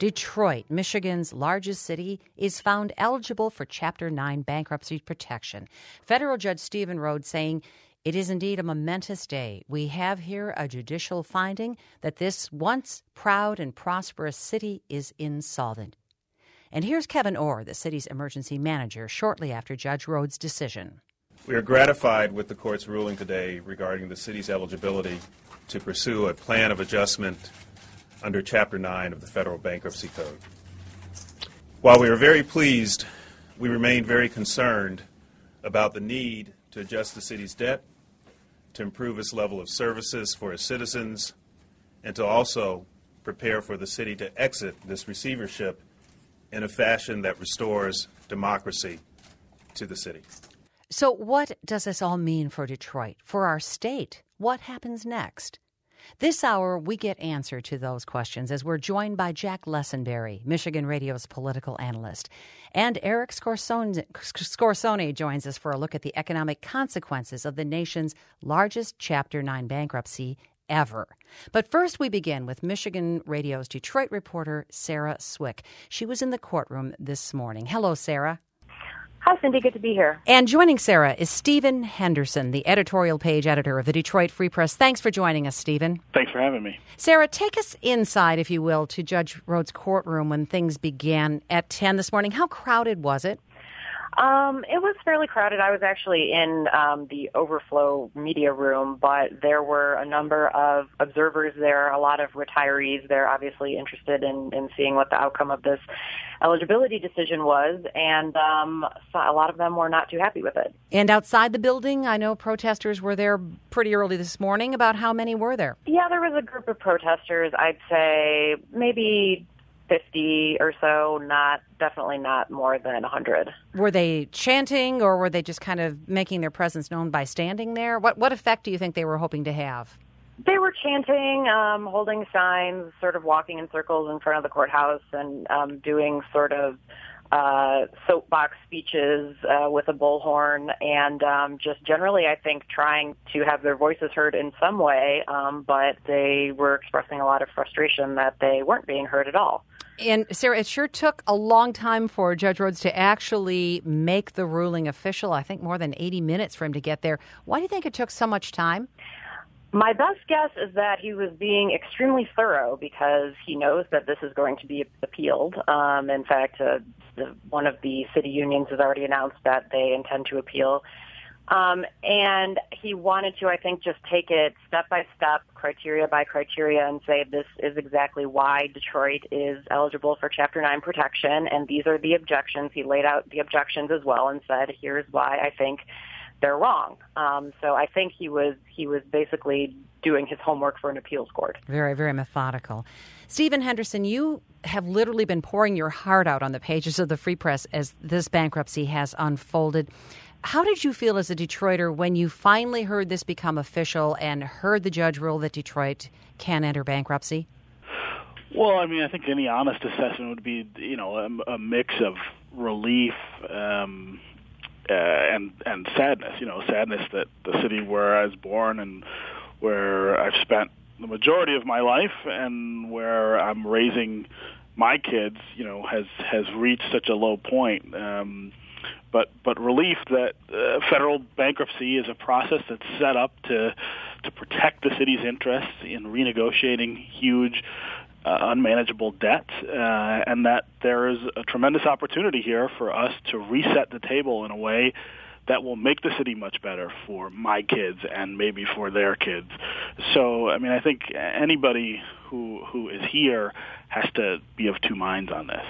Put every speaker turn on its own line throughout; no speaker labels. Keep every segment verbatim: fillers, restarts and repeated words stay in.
Detroit, Michigan's largest city, is found eligible for Chapter nine bankruptcy protection. Federal Judge Stephen Rhodes saying, "It is indeed a momentous day. We have here a judicial finding that this once proud and prosperous city is insolvent." And here's Kevin Orr, the city's emergency manager, shortly after Judge Rhodes' decision.
We are gratified with the court's ruling today regarding the city's eligibility to pursue a plan of adjustment under Chapter nine of the Federal Bankruptcy Code. While we are very pleased, we remain very concerned about the need to adjust the city's debt, to improve its level of services for its citizens, and to also prepare for the city to exit this receivership in a fashion that restores democracy to the city.
So what does this all mean for Detroit, for our state? What happens next? This hour, we get answer to those questions as we're joined by Jack Lessenberry, Michigan Radio's political analyst. And Eric Scorsone, Scorsone joins us for a look at the economic consequences of the nation's largest Chapter nine bankruptcy ever. But first, we begin with Michigan Radio's Detroit reporter, Sarah Swick. She was in the courtroom this morning. Hello, Sarah.
Hi, Cindy. Good to be here.
And joining Sarah is Stephen Henderson, the editorial page editor of the Detroit Free Press. Thanks for joining us, Stephen.
Thanks for having me.
Sarah, take us inside, if you will, to Judge Rhodes' courtroom when things began at ten this morning. How crowded was it?
Um, it was fairly crowded. I was actually in um, the overflow media room, but there were a number of observers there, a lot of retirees. They're obviously interested in, in seeing what the outcome of this eligibility decision was, and um, so a lot of them were not too happy with it.
And outside the building, I know protesters were there pretty early this morning. About how many were there?
Yeah, there was a group of protesters. I'd say maybe fifty or so, not definitely not more than one hundred.
Were they chanting, or were they just kind of making their presence known by standing there? What what effect do you think they were hoping to have?
They were chanting, um, holding signs, sort of walking in circles in front of the courthouse, and um, doing sort of uh, soapbox speeches uh, with a bullhorn, and um, just generally, I think, trying to have their voices heard in some way, um, but they were expressing a lot of frustration that they weren't being heard at all.
And, Sarah, it sure took a long time for Judge Rhodes to actually make the ruling official. I think more than eighty minutes for him to get there. Why do you think it took so much time?
My best guess is that he was being extremely thorough because he knows that this is going to be appealed. Um, in fact, uh, the, one of the city unions has already announced that they intend to appeal. Um, and he wanted to, I think, just take it step by step, criteria by criteria, and say this is exactly why Detroit is eligible for Chapter nine protection, and these are the objections. He laid out the objections as well and said, here's why I think they're wrong. Um, so I think he was he was basically doing his homework for an appeals court.
Very, very methodical. Stephen Henderson, you have literally been pouring your heart out on the pages of the Free Press as this bankruptcy has unfolded. How did you feel as a Detroiter when you finally heard this become official and heard the judge rule that Detroit can enter bankruptcy?
Well, I mean, I think any honest assessment would be, you know, a, a mix of relief um, uh, and and sadness. You know, sadness that the city where I was born and where I've spent the majority of my life and where I'm raising my kids, you know, has has reached such a low point. Um, But but relief that uh, federal bankruptcy is a process that's set up to to protect the city's interests in renegotiating huge, uh, unmanageable debt, uh, and that there is a tremendous opportunity here for us to reset the table in a way that will make the city much better for my kids and maybe for their kids. So, I mean, I think anybody who who is here has to be of two minds on this.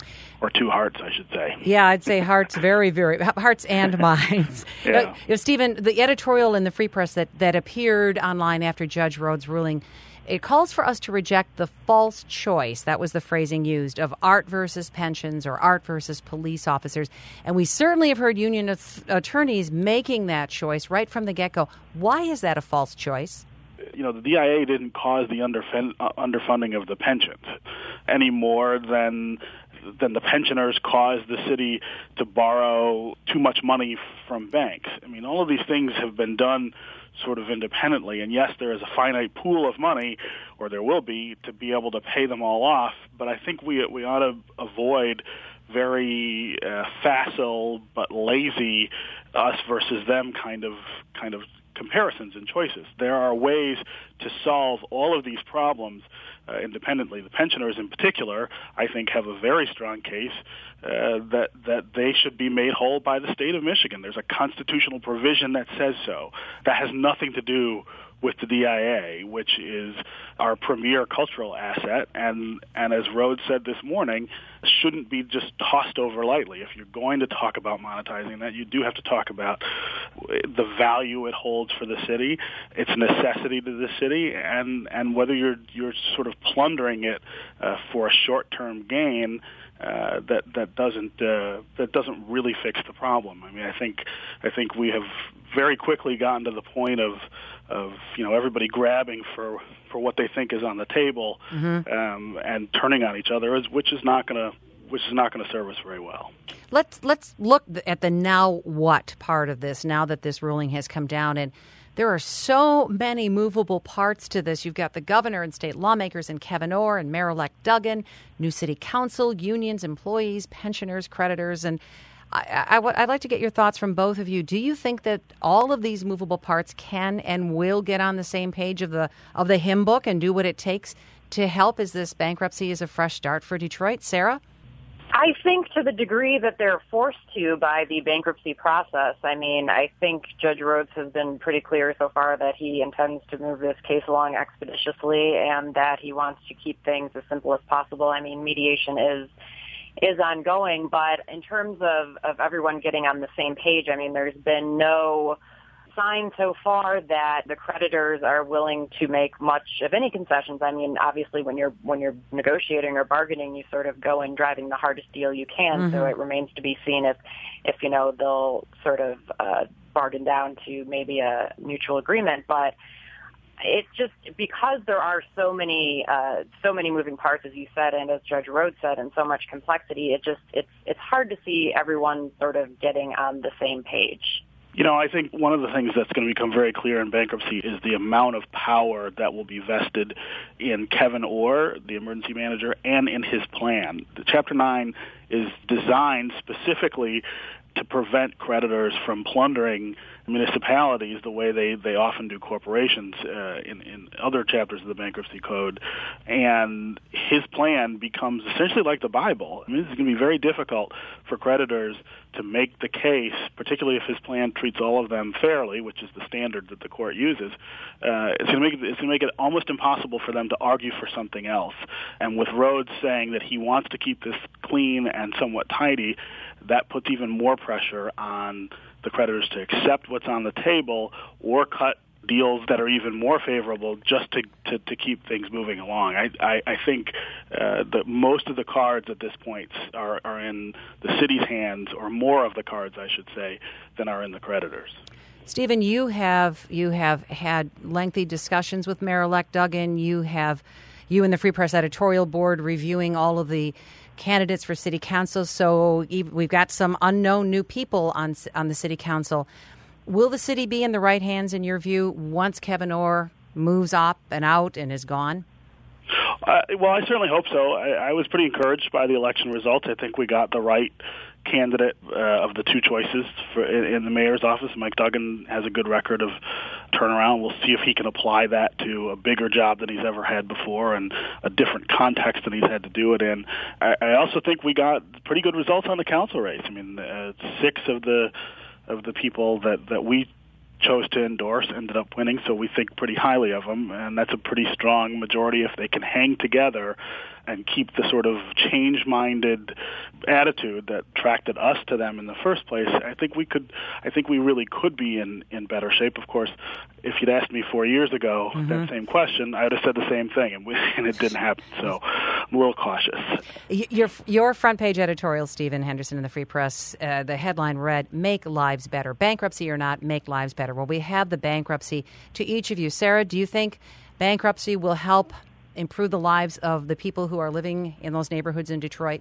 Or two hearts, I should say.
Yeah, I'd say hearts, very, very, hearts and minds.
Yeah.
Uh, you know, Stephen, the editorial in the Free Press that, that appeared online after Judge Rhodes' ruling, it calls for us to reject the false choice, that was the phrasing used, of art versus pensions or art versus police officers. And we certainly have heard union attorneys making that choice right from the get-go. Why is that a false choice?
You know, the D I A didn't cause the underfund, uh, underfunding of the pensions any more than then the pensioners caused the city to borrow too much money from banks. I mean, all of these things have been done sort of independently. And yes, there is a finite pool of money, or there will be, to be able to pay them all off. But I think we we ought to avoid very uh, facile but lazy us versus them kind of kind of comparisons and choices. There are ways to solve all of these problems uh, independently. The pensioners in particular, I think, have a very strong case uh, that that they should be made whole by the state of Michigan. There's a constitutional provision that says so. That has nothing to do with the D I A, which is our premier cultural asset, and, and as Rhodes said this morning, shouldn't be just tossed over lightly. If you're going to talk about monetizing that, you do have to talk about the value it holds for the city, its necessity to the city, and, and whether you're you're sort of plundering it uh, for a short-term gain. Uh, that that doesn't uh, that doesn't really fix the problem. I mean, I think I think we have very quickly gotten to the point of of you know everybody grabbing for, for what they think is on the table, mm-hmm. um, and turning on each other, which is not going to which is not going to serve us very well.
Let's let's look at the now what part of this. Now that this ruling has come down, and there are so many movable parts to this. You've got the governor and state lawmakers and Kevin Orr and Mayor-elect Duggan, new city council, unions, employees, pensioners, creditors. And I, I, I'd like to get your thoughts from both of you. Do you think that all of these movable parts can and will get on the same page of the of the hymn book and do what it takes to help as this bankruptcy is a fresh start for Detroit? Sarah?
I think to the degree that they're forced to by the bankruptcy process. I mean, I think Judge Rhodes has been pretty clear so far that he intends to move this case along expeditiously and that he wants to keep things as simple as possible. I mean, mediation is is ongoing, but in terms of, of everyone getting on the same page, I mean, there's been no sign so far that the creditors are willing to make much of any concessions. I mean, obviously, when you're when you're negotiating or bargaining, you sort of go in driving the hardest deal you can. Mm-hmm. So it remains to be seen if, if you know, they'll sort of uh, bargain down to maybe a mutual agreement. But it's just because there are so many uh, so many moving parts, as you said, and as Judge Rhodes said, and so much complexity. It just it's it's hard to see everyone sort of getting on the same page.
You know, I think one of the things that's going to become very clear in bankruptcy is the amount of power that will be vested in Kevin Orr, the emergency manager, and in his plan. The Chapter nine is designed specifically to prevent creditors from plundering municipalities the way they, they often do corporations uh, in, in other chapters of the bankruptcy code. And his plan becomes essentially like the Bible. I mean, it's going to be very difficult for creditors to make the case, particularly if his plan treats all of them fairly, which is the standard that the court uses. Uh, it's going to make it, it's going to make it almost impossible for them to argue for something else. And with Rhodes saying that he wants to keep this clean and somewhat tidy, that puts even more pressure on the creditors to accept what's on the table or cut deals that are even more favorable just to, to, to keep things moving along. I, I, I think uh, that most of the cards at this point are, are in the city's hands, or more of the cards, I should say, than are in the creditors.
Stephen, you have you have had lengthy discussions with Mayor-elect Duggan. You have you and the Free Press editorial board reviewing all of the candidates for city council. So we've got some unknown new people on on the city council. Will the city be in the right hands, in your view, once Kevin Orr moves up and out and is gone?
Uh, well, I certainly hope so. I, I was pretty encouraged by the election results. I think we got the right candidate uh, of the two choices for in, in the mayor's office. Mike Duggan has a good record of turnaround. We'll see if he can apply that to a bigger job than he's ever had before and a different context than he's had to do it in. I, I also think we got pretty good results on the council race. I mean, uh, six of the of the people that, that we chose to endorse ended up winning, so we think pretty highly of them, and that's a pretty strong majority if they can hang together and keep the sort of change-minded attitude that attracted us to them in the first place. I think we could, I think we really could be in, in better shape. Of course, if you'd asked me four years ago mm-hmm. that same question, I would have said the same thing, and, we, and it didn't happen. So I'm a little cautious.
Your your front page editorial, Stephen Henderson in the Free Press, uh, the headline read, "Make Lives Better. Bankruptcy or not, make lives better." Well, we have the bankruptcy. To each of you, Sarah, do you think bankruptcy will help improve the lives of the people who are living in those neighborhoods in Detroit?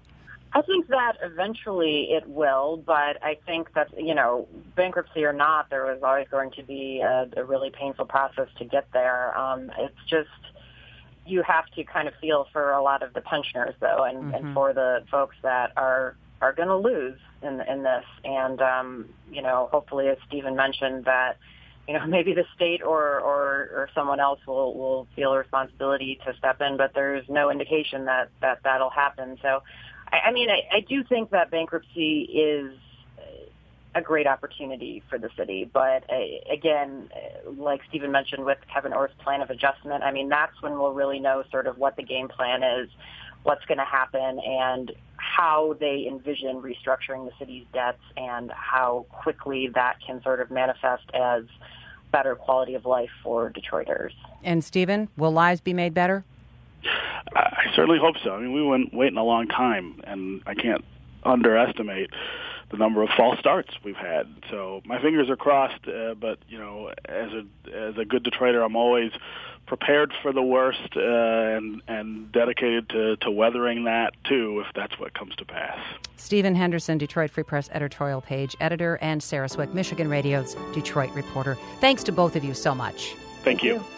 I think that eventually it will, but I think that, you know, bankruptcy or not, there was always going to be a, a really painful process to get there. Um, it's just, you have to kind of feel for a lot of the pensioners, though, and, mm-hmm. and for the folks that are, are going to lose in, in this. And, um, you know, hopefully, as Stephen mentioned, that, you know, maybe the state or, or, or someone else will, will feel a responsibility to step in, but there's no indication that, that that'll happen. So, I mean, I, I do think that bankruptcy is a great opportunity for the city. But, uh, again, like Stephen mentioned with Kevin Orr's plan of adjustment, I mean, that's when we'll really know sort of what the game plan is, what's going to happen, and how they envision restructuring the city's debts and how quickly that can sort of manifest as better quality of life for Detroiters.
And, Stephen, will lives be made better?
I certainly hope so. I mean, we went waiting a long time, and I can't underestimate the number of false starts we've had. So my fingers are crossed, uh, but, you know, as a as a good Detroiter, I'm always prepared for the worst uh, and, and dedicated to, to weathering that, too, if that's what comes to pass.
Stephen Henderson, Detroit Free Press editorial page editor, and Sarah Swick, Michigan Radio's Detroit reporter. Thanks to both of you so much.
Thank you.
Thank you.